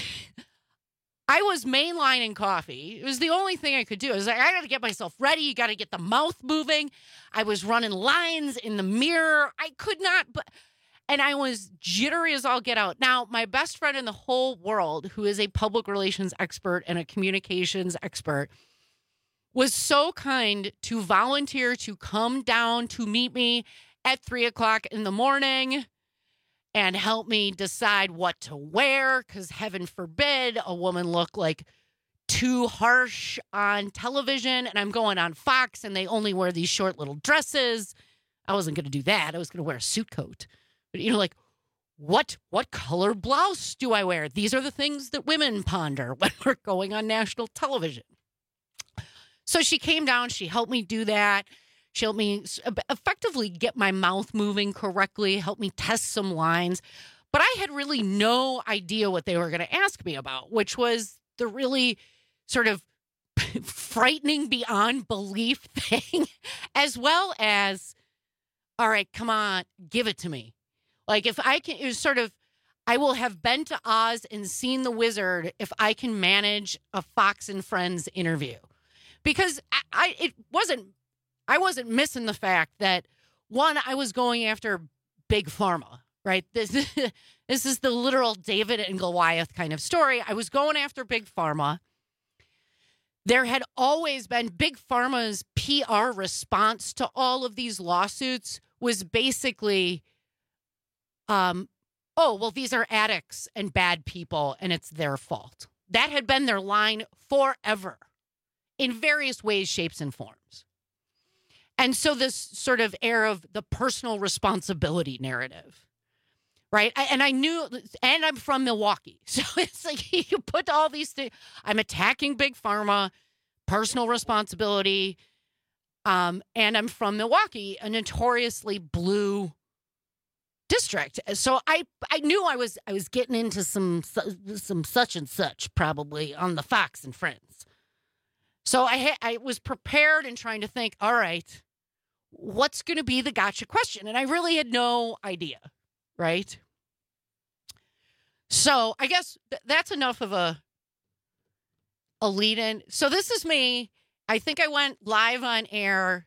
I was mainlining coffee. It was the only thing I could do. I was like, I got to get myself ready. You got to get the mouth moving. I was running lines in the mirror. I could not, but... And I was jittery as all get out. Now, my best friend in the whole world, who is a public relations expert and a communications expert, was so kind to volunteer to come down to meet me at three o'clock in the morning and help me decide what to wear, because heaven forbid a woman look like too harsh on television. And I'm going on Fox and they only wear these short little dresses. I wasn't going to do that. I was going to wear a suit coat. But, you know, like, what what color blouse do I wear? These are the things that women ponder when we're going on national television. So she came down. She helped me do that. She helped me effectively get my mouth moving correctly, helped me test some lines. But I had really no idea what they were going to ask me about, which was the really sort of frightening beyond belief thing, as well as, all right, come on, give it to me. Like, if I can, it was sort of, I will have been to Oz and seen the wizard if I can manage a Fox and Friends interview. Because I, I it wasn't, I wasn't missing the fact that, one, I was going after Big Pharma, right? This, this is the literal David and Goliath kind of story. I was going after Big Pharma. There had always been, Big Pharma's P R response to all of these lawsuits was basically, Um, oh, well, these are addicts and bad people, and it's their fault. That had been their line forever in various ways, shapes, and forms. And so this sort of air of the personal responsibility narrative, right? I, and I knew, and I'm from Milwaukee. So it's like you put all these things, I'm attacking Big Pharma, personal responsibility, um, and I'm from Milwaukee, a notoriously blue district. So I I knew I was I was getting into some some such and such probably on the Fox and Friends. So I ha- I was prepared and trying to think, all right, what's going to be the gotcha question? And I really had no idea, right? So I guess th- that's enough of a a lead in. So this is me. I think I went live on air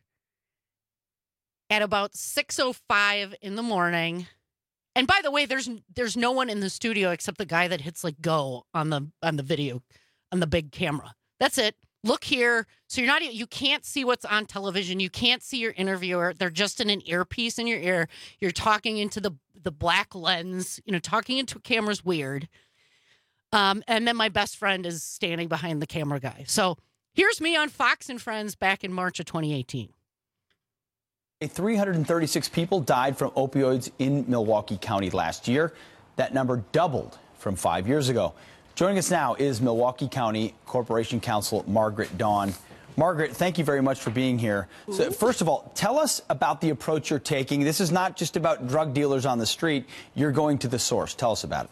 at about six oh five in the morning. And by the way, there's there's no one in the studio except the guy that hits like go on the on the video, on the big camera. That's it. Look here. So you're not you can't see what's on television. You can't see your interviewer. They're just in an earpiece in your ear. You're talking into the the black lens. You know, talking into a camera's weird. Um, and then my best friend is standing behind the camera guy. So here's me on Fox and Friends back in March of twenty eighteen. three hundred thirty-six people died from opioids in Milwaukee County last year. That number doubled from five years ago. Joining us now is Milwaukee County Corporation Counsel Margaret Dawn. Margaret, thank you very much for being here. So, first of all, tell us about the approach you're taking. This is not just about drug dealers on the street. You're going to the source. Tell us about it.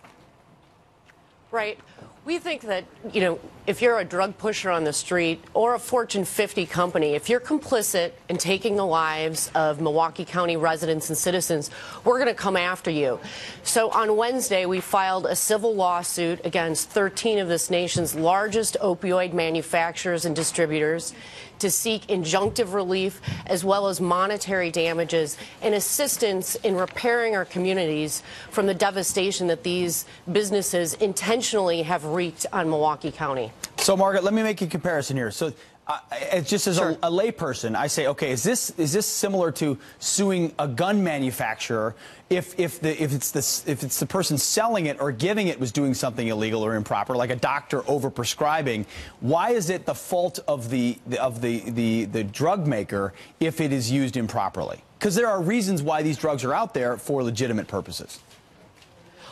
Right. We think that, you know, if you're a drug pusher on the street or a Fortune fifty company, if you're complicit in taking the lives of Milwaukee County residents and citizens, we're going to come after you. So on Wednesday, we filed a civil lawsuit against thirteen of this nation's largest opioid manufacturers and distributors to seek injunctive relief as well as monetary damages and assistance in repairing our communities from the devastation that these businesses intentionally have wreaked on Milwaukee County. So, Margaret, let me make a comparison here. So, uh, it's just as sure. a, a layperson, I say, okay, is this is this similar to suing a gun manufacturer if if the if it's the if it's the person selling it or giving it was doing something illegal or improper, like a doctor overprescribing? Why is it the fault of the of the the the drug maker if it is used improperly? Because there are reasons why these drugs are out there for legitimate purposes.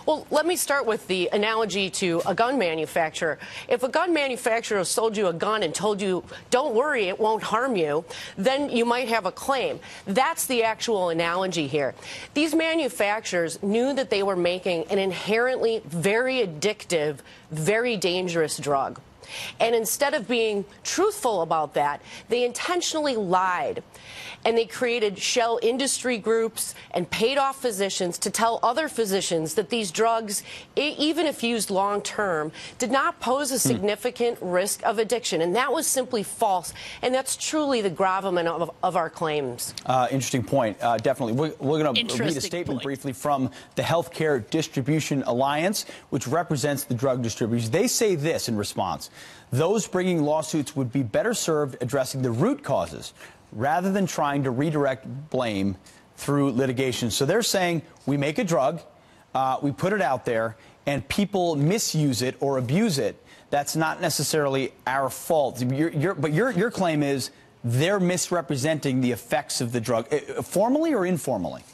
Well, let me start with the analogy to a gun manufacturer. If a gun manufacturer sold you a gun and told you, don't worry, it won't harm you, then you might have a claim. That's the actual analogy here. These manufacturers knew that they were making an inherently very addictive, very dangerous drug. And instead of being truthful about that, they intentionally lied. And they created shell industry groups and paid off physicians to tell other physicians that these drugs, e- even if used long term, did not pose a significant mm. risk of addiction. And that was simply false. And that's truly the gravamen of, of our claims. Uh, interesting point. Uh, definitely. We're, we're going to read a statement point. briefly from the Healthcare Distribution Alliance, which represents the drug distributors. They say this in response. Those bringing lawsuits would be better served addressing the root causes rather than trying to redirect blame through litigation. So they're saying we make a drug, uh, we put it out there, and people misuse it or abuse it. That's not necessarily our fault. You're, you're, but your, your claim is they're misrepresenting the effects of the drug, uh, formally or informally?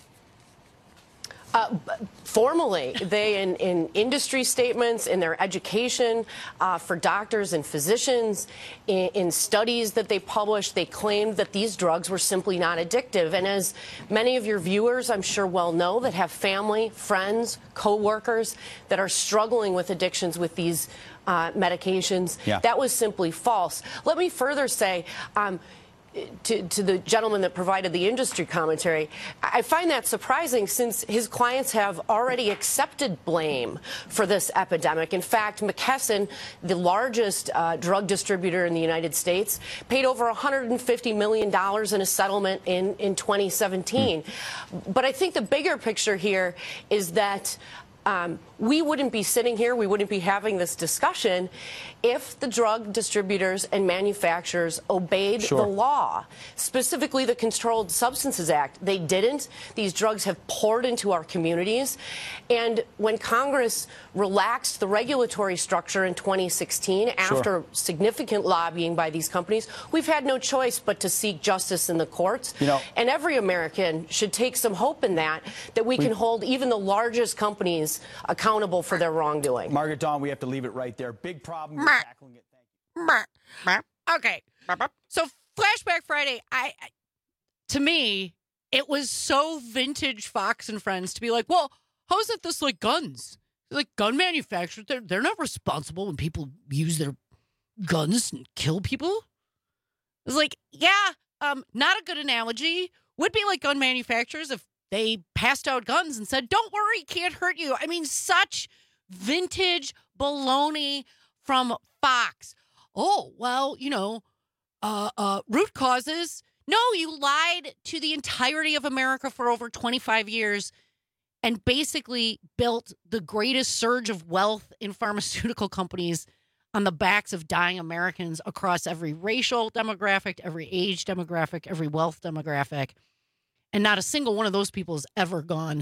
Uh, formally, they, in, in industry statements, in their education uh, for doctors and physicians, in, in studies that they published, they claimed that these drugs were simply not addictive. And as many of your viewers, I'm sure, well know, that have family, friends, co-workers that are struggling with addictions with these uh, medications, yeah. that was simply false. Let me further say, um, To, to the gentleman that provided the industry commentary, I find that surprising since his clients have already accepted blame for this epidemic. In fact, McKesson, the largest uh, drug distributor in the United States, paid over one hundred fifty million dollars in a settlement in, in twenty seventeen. Mm. But I think the bigger picture here is that Um, we wouldn't be sitting here, we wouldn't be having this discussion if the drug distributors and manufacturers obeyed Sure. the law, specifically the Controlled Substances Act. They didn't. These drugs have poured into our communities. And when Congress relaxed the regulatory structure in twenty sixteen, Sure. after significant lobbying by these companies, we've had no choice but to seek justice in the courts. You know, and every American should take some hope in that, that we, we can hold even the largest companies accountable for their wrongdoing. Margaret Dawn, we have to leave it right there. Big problem. You're tackling it. Thank you. Okay. So Flashback Friday, I, I to me, it was so vintage Fox and Friends to be like, well, how is it this like guns? Like gun manufacturers, they're, they're not responsible when people use their guns and kill people. It's like, yeah, um, not a good analogy. Would be like gun manufacturers if they passed out guns and said, don't worry, can't hurt you. I mean, such vintage baloney from Fox. Oh, well, you know, uh, uh, root causes. No, you lied to the entirety of America for over twenty-five years and basically built the greatest surge of wealth in pharmaceutical companies on the backs of dying Americans across every racial demographic, every age demographic, every wealth demographic. And not a single one of those people has ever gone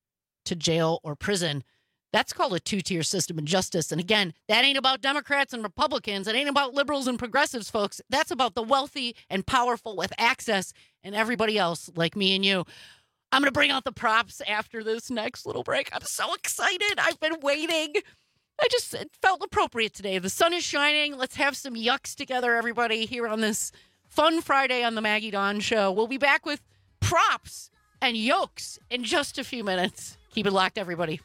to jail or prison. That's called a two-tier system of justice. And again, that ain't about Democrats and Republicans. It ain't about liberals and progressives, folks. That's about the wealthy and powerful with access and everybody else like me and you. I'm going to bring out the props after this next little break. I'm so excited. I've been waiting. I just it felt appropriate today. The sun is shining. Let's have some yucks together, everybody, here on this fun Friday on the Maggie Dawn Show. We'll be back with props and yokes in just a few minutes. Keep it locked, everybody.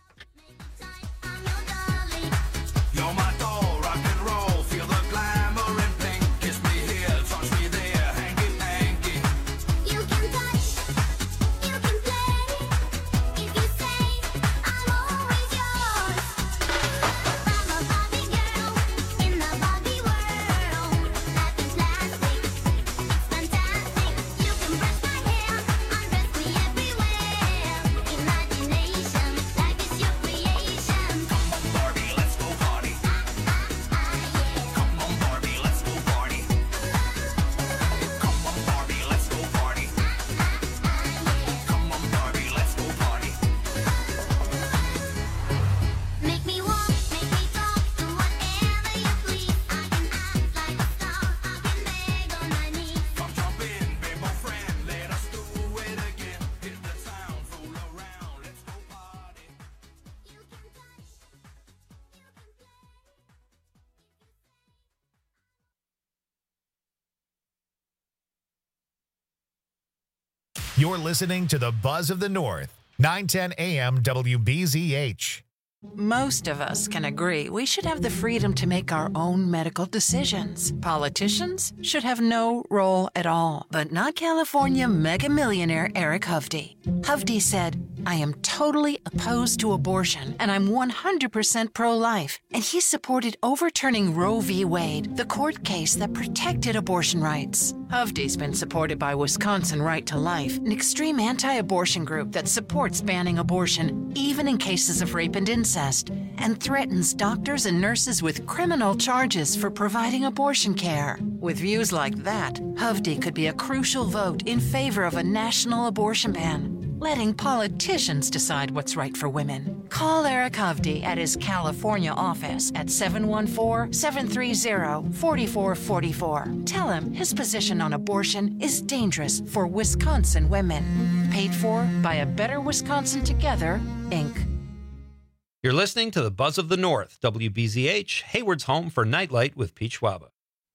You're my doll, rock and roll, feel the glamour and pink. Kiss me here, touch me there, hanky panky. You can touch, you can play. If you say I'm always yours. I'm a Barbie girl in the Barbie world. Life is plastic, it's fantastic. You can brush my hair, undress me everywhere. Imagination, life is your You're listening to the Buzz of the North, nine ten A M W B Z H. Most of us can agree we should have the freedom to make our own medical decisions. Politicians should have no role at all, but not California mega millionaire Eric Hovde. Hovde said, I am totally opposed to abortion and I'm one hundred percent pro-life. And he supported overturning Roe v. Wade, the court case that protected abortion rights. Hovde's been supported by Wisconsin Right to Life, an extreme anti-abortion group that supports banning abortion, even in cases of rape and incest, and threatens doctors and nurses with criminal charges for providing abortion care. With views like that, Hovde could be a crucial vote in favor of a national abortion ban, letting politicians decide what's right for women. Call Eric Hovde at his California office at seven one four, seven three zero, four four four four. Tell him his position on abortion is dangerous for Wisconsin women. Paid for by A Better Wisconsin Together, Incorporated. You're listening to the Buzz of the North, W B Z H, Hayward's home for Nightlight with Pete Schwaba.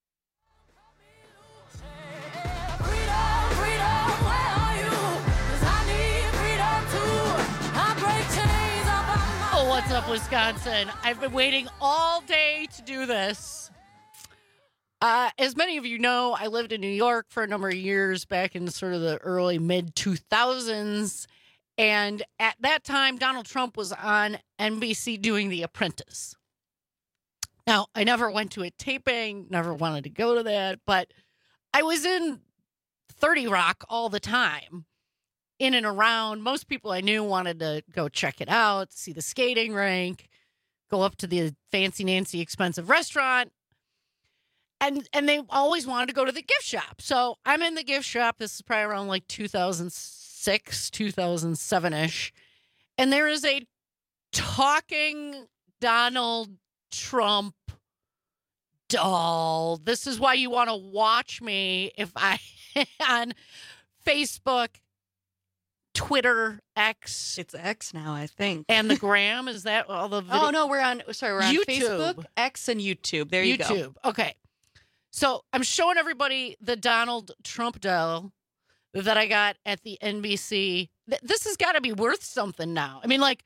Oh, what's up, Wisconsin? I've been waiting all day to do this. Uh, as many of you know, I lived in New York for a number of years back in sort of the early mid two thousands. And at that time, Donald Trump was on N B C doing The Apprentice. Now, I never went to a taping, never wanted to go to that, but I was in thirty Rock all the time, in and around. Most people I knew wanted to go check it out, see the skating rink, go up to the fancy Nancy expensive restaurant. And and they always wanted to go to the gift shop. So I'm in the gift shop. This is probably around like two thousand six, two thousand seven-ish. And there is a talking Donald Trump doll. This is why you want to watch me if I on Facebook, Twitter, X. It's X now, I think. And the gram, is that all the video? Oh, no, we're on, sorry, we're on YouTube. Facebook, X, and YouTube. There you YouTube. go. Okay. So I'm showing everybody the Donald Trump doll that I got at the N B C. Th- This has got to be worth something now. I mean, like,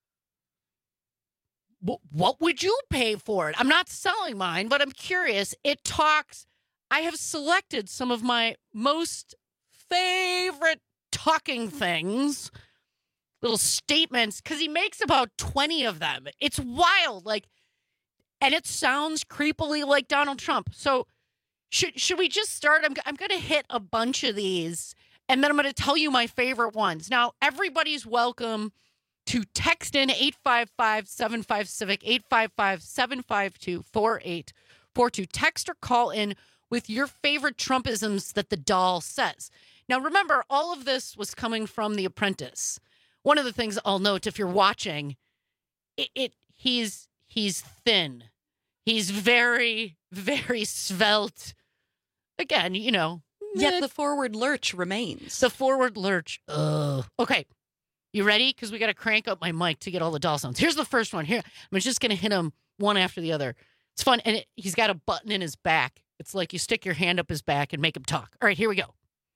wh- what would you pay for it? I'm not selling mine, but I'm curious. It talks. I have selected some of my most favorite talking things, little statements, because he makes about twenty of them. It's wild. Like, and it sounds creepily like Donald Trump. So should should we just start? I'm, I'm going to hit a bunch of these, and then I'm going to tell you my favorite ones. Now, everybody's welcome to text in eight five five, seven five, CIVIC, eight five five, seven five two, four eight four two. Text or call in with your favorite Trumpisms that the doll says. Now, remember, all of this was coming from The Apprentice. One of the things I'll note, if you're watching, it, it he's he's thin. He's very, very svelte. Again, you know. Yet the forward lurch remains. The forward lurch. Ugh. Okay. You ready? Because we got to crank up my mic to get all the doll sounds. Here's the first one. Here, I'm just going to hit him one after the other. It's fun. And it, he's got a button in his back. It's like you stick your hand up his back and make him talk. All right, here we go.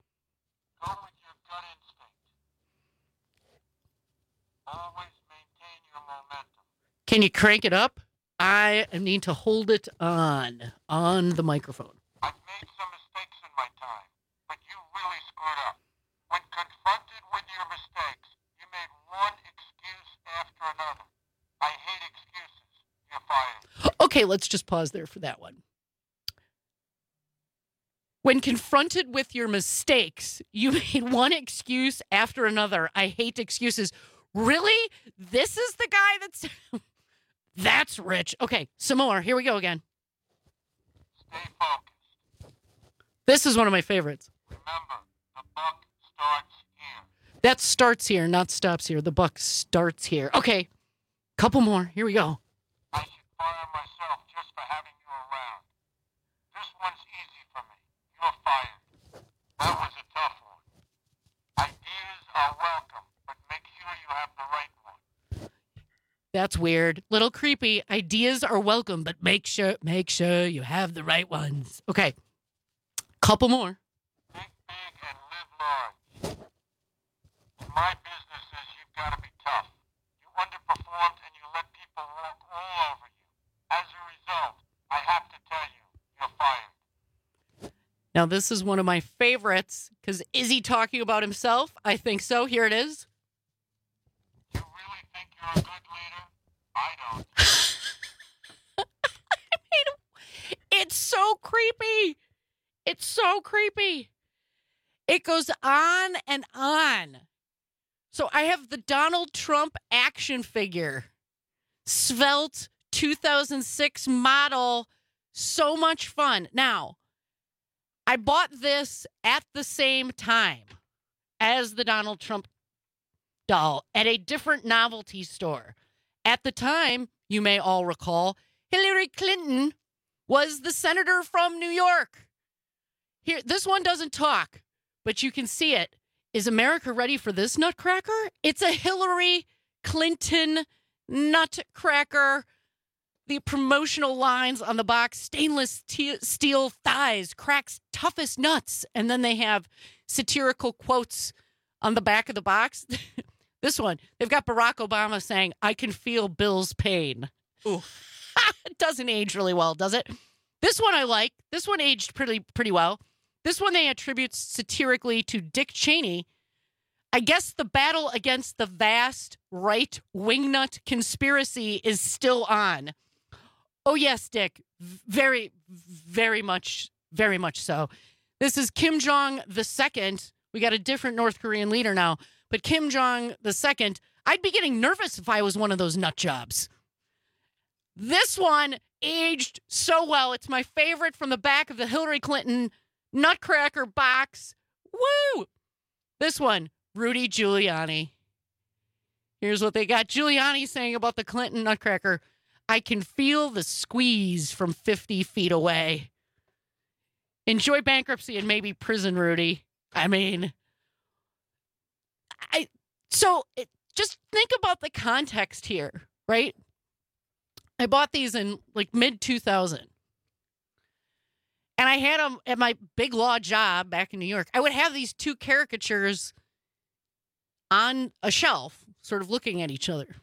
Can you crank it up? I need to hold it on, on the microphone. I've made some mistakes in my time, but you really screwed up. When confronted with your mistakes, you made one excuse after another. I hate excuses. You're fired. Okay, let's just pause there for that one. When confronted with your mistakes, you made one excuse after another. I hate excuses. Really? This is the guy that's... That's rich. Okay, some more. Here we go again. Stay focused. This is one of my favorites. Remember, the buck starts here. That starts here, not stops here. The buck starts here. Okay, couple more. Here we go. I should fire myself just for having you around. This one's easy for me. You're fired. That was a tough one. Ideas are welcome, but make sure you have the right one. That's weird. Little creepy. Ideas are welcome, but make sure make sure you have the right ones. Okay. Couple more. Think big and live large. my business is you've got to be tough. You underperformed and you let people walk all over you. As a result, I have to tell you, you're fired. Now, this is one of my favorites, because is he talking about himself? I think so. Here it is. You really think you're a good leader? I don't. I mean, it's so creepy. It's so creepy. It goes on and on. So I have the Donald Trump action figure. Svelte two thousand six model. So much fun. Now, I bought this at the same time as the Donald Trump doll at a different novelty store. At the time, you may all recall, Hillary Clinton was the senator from New York. Here, this one doesn't talk, but you can see it. Is America ready for this nutcracker? It's a Hillary Clinton nutcracker. The promotional lines on the box: stainless t- steel thighs, cracks toughest nuts. And then they have satirical quotes on the back of the box. This one, they've got Barack Obama saying, "I can feel Bill's pain." Ooh. It doesn't age really well, does it? This one I like. This one aged pretty pretty well. This one they attribute satirically to Dick Cheney. I guess the battle against the vast right wingnut conspiracy is still on. Oh, yes, Dick. Very, very much, very much so. This is Kim Jong the Second. We got a different North Korean leader now. But Kim Jong the Second, I'd be getting nervous if I was one of those nut jobs. This one aged so well. It's my favorite from the back of the Hillary Clinton nutcracker box. Woo! This one, Rudy Giuliani. Here's what they got Giuliani saying about the Clinton nutcracker. "I can feel the squeeze from fifty feet away. Enjoy bankruptcy and maybe prison, Rudy." I mean, I so it, just think about the context here, right? I bought these in like mid two thousand. And I had them at my big law job back in New York. I would have these two caricatures on a shelf, sort of looking at each other.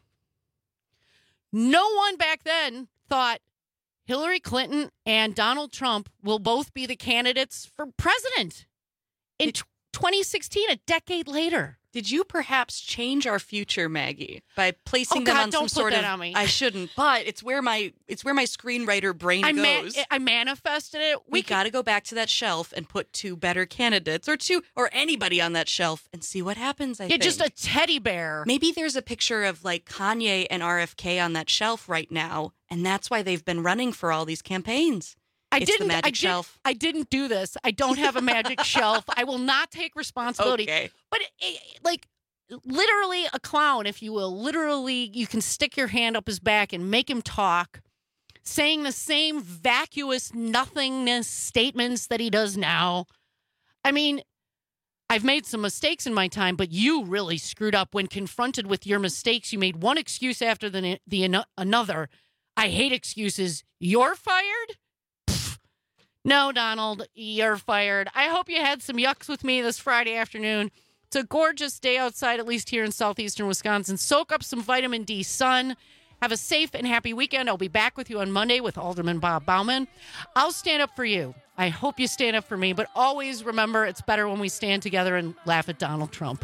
No one back then thought Hillary Clinton and Donald Trump will both be the candidates for president in twenty sixteen, a decade later. Did you perhaps change our future, Maggie, by placing Oh, them God, on don't some put sort that of? on me. I shouldn't, but it's where my it's where my screenwriter brain I, ma- goes. I manifested it. We, we got to go back to that shelf and put two better candidates, or two, or anybody on that shelf, and see what happens. I Yeah, think just a teddy bear. Maybe there's a picture of like Kanye and R F K on that shelf right now, and that's why they've been running for all these campaigns. I it's didn't. the magic I, did, shelf. I didn't do this. I don't have a magic shelf. I will not take responsibility. Okay. But it, it, like, literally a clown, if you will. Literally, you can stick your hand up his back and make him talk, saying the same vacuous nothingness statements that he does now. I mean, I've made some mistakes in my time, but you really screwed up when confronted with your mistakes. You made one excuse after the the another. I hate excuses. You're fired? Pfft. No, Donald, you're fired. I hope you had some yucks with me this Friday afternoon. It's a gorgeous day outside, at least here in southeastern Wisconsin. Soak up some vitamin D sun. Have a safe and happy weekend. I'll be back with you on Monday with Alderman Bob Bauman. I'll stand up for you. I hope you stand up for me, but always remember it's better when we stand together and laugh at Donald Trump.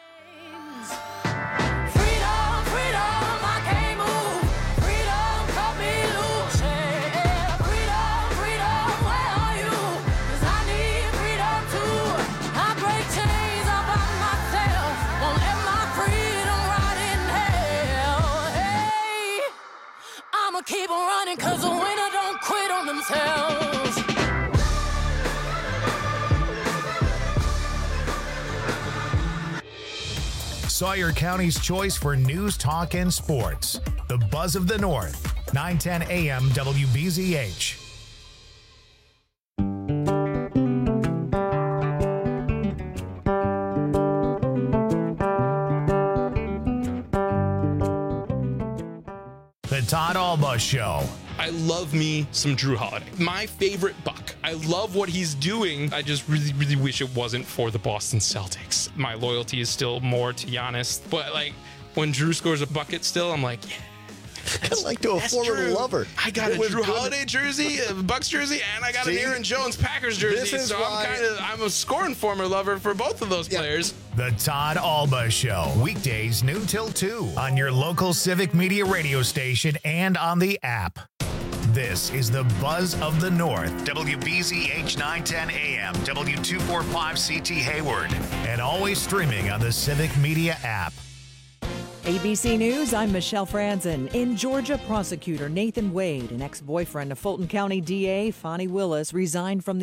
Keep on running, cause the winner don't quit on themselves. Sawyer County's choice for news, talk, and sports. The Buzz of the North, nine ten A M W B Z H. The Todd Alba Show. I love me some Drew Holiday. My favorite Buck. I love what he's doing. I just really, really wish it wasn't for the Boston Celtics. My loyalty is still more to Giannis. But like when Drew scores a bucket still, I'm like, yeah. like to a That's former Drew. lover. I got It a was Drew good. Holiday jersey, a Bucks jersey, and I got See? an Aaron Jones Packers jersey. This is so why- I'm kind of I'm a scoring former lover for both of those players. The Todd Alba Show, weekdays noon till two on your local Civic Media radio station and on the app. This is the Buzz of the North, W B Z H nine ten A M, W two forty-five C T Hayward, and always streaming on the Civic Media app. A B C News, I'm Michelle Franzen. In Georgia, prosecutor Nathan Wade, an ex-boyfriend of Fulton County D A Fonnie Willis, resigned from the